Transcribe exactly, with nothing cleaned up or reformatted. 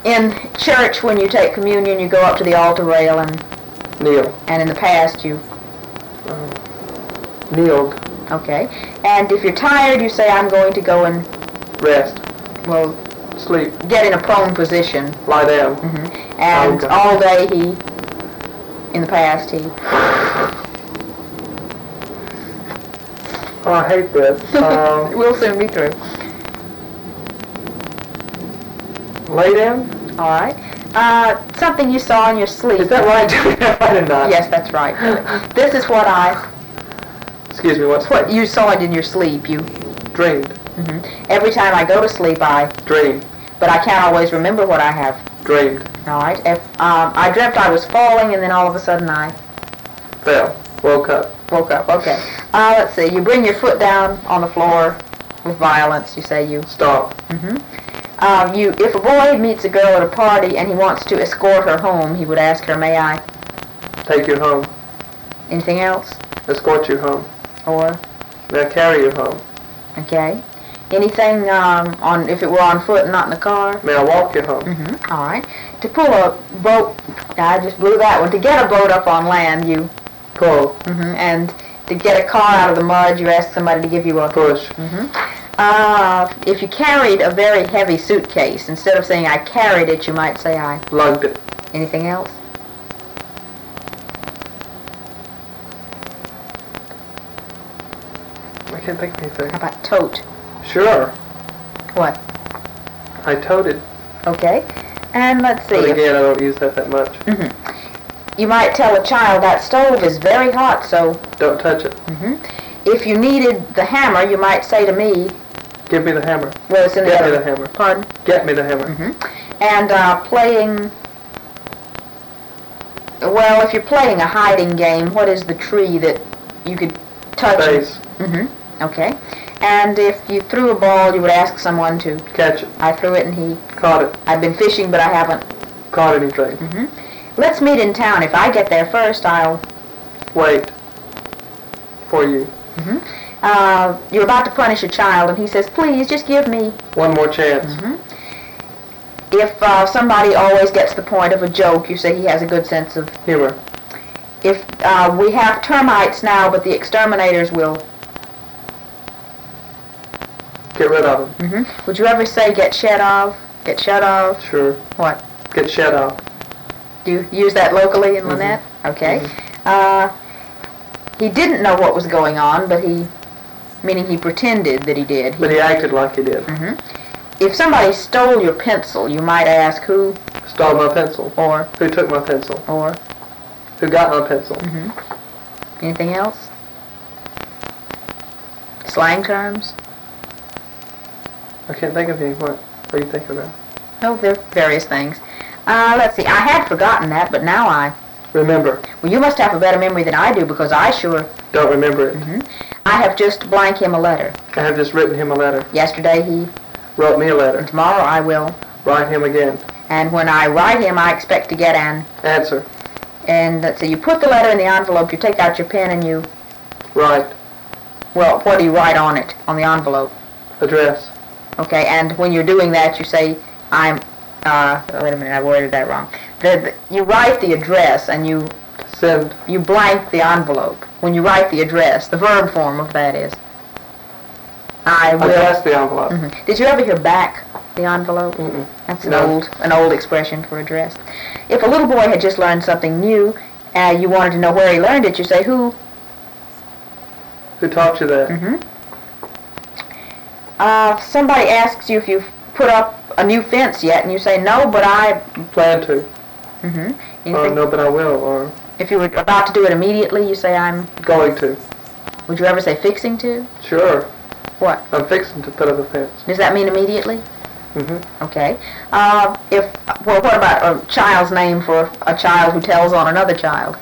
In church, when you take communion, you go up to the altar rail and kneel. And in the past, you Uh, kneeled. Okay. And if you're tired, you say, I'm going to go and Rest. well, Sleep. get in a prone position. Lie down. Mm-hmm. And Okay. all day he, in the past, he. Oh, I hate this. Um, We'll soon be through. lay down? All right. Uh, something you saw in your sleep. Is that right? I did not. Yes, that's right. This is what I, Excuse me, what's what you saw it in your sleep. You. Dreamed. Mm-hmm. Every time I go to sleep, I, Dreamed. but I can't always remember what I have. Dreamed. All right. If um, I dreamt I was falling, and then all of a sudden I Fell. Woke up. woke up. Okay. Uh, let's see. You bring your foot down on the floor with violence. You say you. Stop. Mm-hmm. Um, you. If a boy meets a girl at a party and he wants to escort her home, he would ask her, "May I?" Take you home. Anything else? Escort you home. Or May I carry you home? okay. Anything um, on if it were on foot and not in the car? May I walk you home? Mm-hmm. All right. To pull a boat, I just blew that one. To get a boat up on land, you. Pull. Mm-hmm. And to get a car out of the mud, you ask somebody to give you a Push. Mm-hmm. Uh, if you carried a very heavy suitcase, instead of saying I carried it, you might say I. Lugged it. Anything else? I can't think of anything. How about tote? Sure. What? I toted. Okay. And let's see. But if- again, I don't use that that much. Mm-hmm. You might tell a child that stove is very hot, so. Don't touch it. Mm-hmm. If you needed the hammer, you might say to me. Give me the hammer. Well, it's in the Get other. me the hammer. Pardon? Get me the hammer. Mm-hmm. And uh, playing. Well, if you're playing a hiding game, what is the tree that you could touch? Space. Mm-hmm. Okay. And if you threw a ball, you would ask someone to. Catch it. I threw it and he. Caught it. I've been fishing, but I haven't. Caught anything. Mm-hmm. Let's meet in town. If I get there first, I'll. Wait. For you. Mm-hmm. Uh, you're about to punish a child, and he says, "Please, just give me." One more chance. Mm-hmm. If uh, somebody always gets the point of a joke, you say he has a good sense of humor. If uh, we have termites now, but the exterminators will get rid of them. Mm-hmm. Would you ever say "get shed of"? Get shut of? Sure. What? Get shed of. Do you use that locally in Lynette? Mm-hmm. Okay. Mm-hmm. Uh, he didn't know what was going on, but he, meaning he pretended that he did. He, but he acted like he did. Mm-hmm. If somebody stole your pencil, you might ask who? Stole my pencil. Or? Who took my pencil? Or? Who got my pencil? Mm-hmm. Anything else? Slang terms? I can't think of any. What? What are you thinking about? Oh, there are various things. Uh, let's see. I had forgotten that, but now I... Remember. Well, you must have a better memory than I do, because I sure... Don't remember it. Mm-hmm. I have just blank him a letter. I have just written him a letter. Yesterday he... Wrote me a letter. And tomorrow I will... Write him again. And when I write him, I expect to get an... Answer. And let's see, you put the letter in the envelope, you take out your pen and you... Write. Well, what do you write on it, on the envelope? Address. Okay, and when you're doing that, you say, I'm... Uh, wait a minute, I worded that wrong. The, the, you write the address and you... Send. You blank the envelope. When you write the address, the verb form of that is... I will... Address the envelope. Mm-hmm. Did you ever hear back the envelope? Mm-mm. That's an No. old an old expression for address. If a little boy had just learned something new, and uh, you wanted to know where he learned it, you say, who? Who taught you that? Mm-hmm. Uh, somebody asks you if you've put up a new fence yet, and you say, no, but I... Plan to. Mm-hmm. Or no, but I will. Or if you were about to do it immediately, you say, I'm... Going to. Would you ever say fixing to? Sure. What? I'm fixing to put up a fence. Does that mean immediately? Mm-hmm. Okay. Uh, if well, what about a child's name for a child who tells on another child?